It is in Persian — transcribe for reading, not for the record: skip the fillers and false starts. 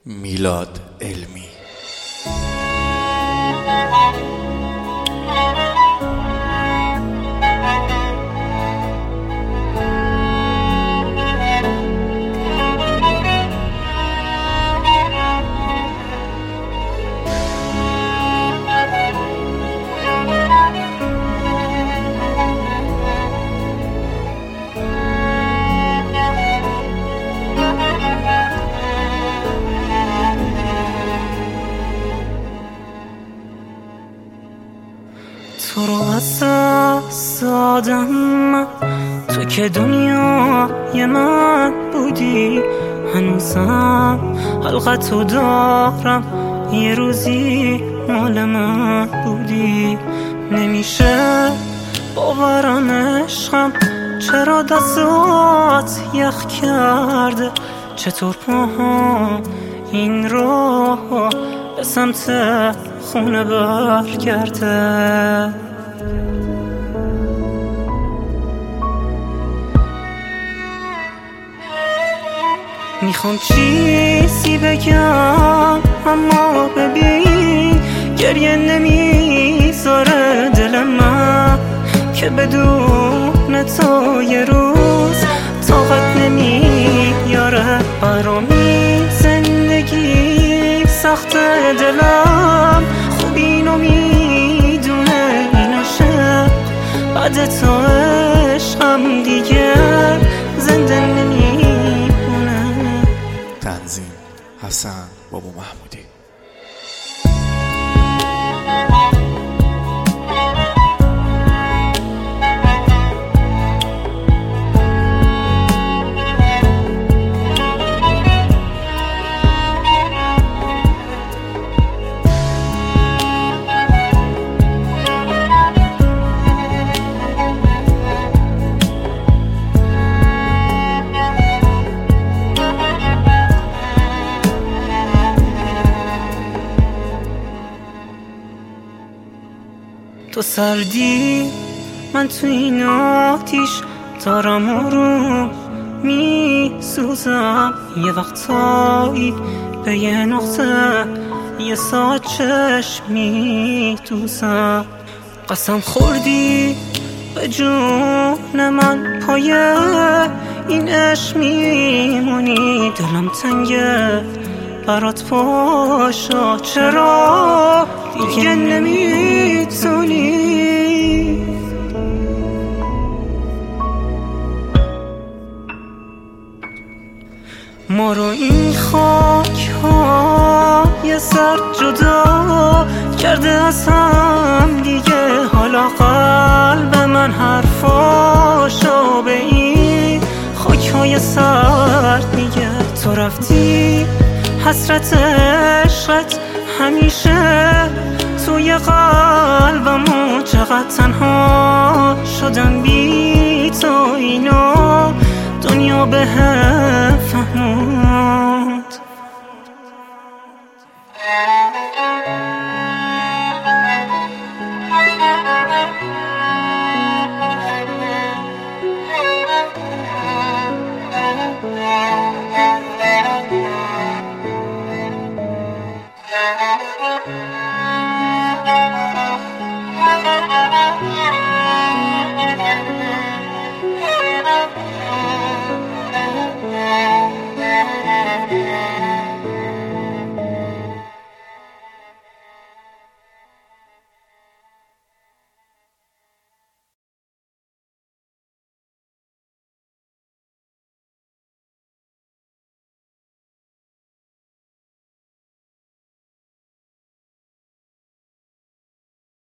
میلاد علمی. تو رو از دست دادم من، تو که دنیای من بودی. هنوزم حلقتو دارم، یه روزی مال من بودی. نمیشه باورم عشقم، چرا دستات یخ کرده؟ چطور پاهم این راه به سمت خونه برگرده؟ میخوام چیزی بگم اما ببین گریه نمیذاره دل من، که بدون تو یه روز طاقت نمیاره برامی. زندگی سخت، دلم خوب اینو میدونه، این عشق بعد تو عشقم دیگه زنده نمیمونه. تنظیم حسن بابا محمودی. تو سردی، من تو این آتیش دارم رو میسوزم. یه وقتایی به یه نقطه یه ساعت چشم میدوزم. قسم خوردی به جون من، پای این عشق میمونی. دلم تنگه برات پاشا، چرا دیگه نمیتونی؟ ما رو این خاک های سر جدا کرده از هم دیگه. حالا قلب من حرفاشو به این خاک های سرد میگه. تو رفتی، حسرت عشقت همیشه توی قلبمو. چقدر تنها شدم بی تو، اینو دنیا به هم فهمون.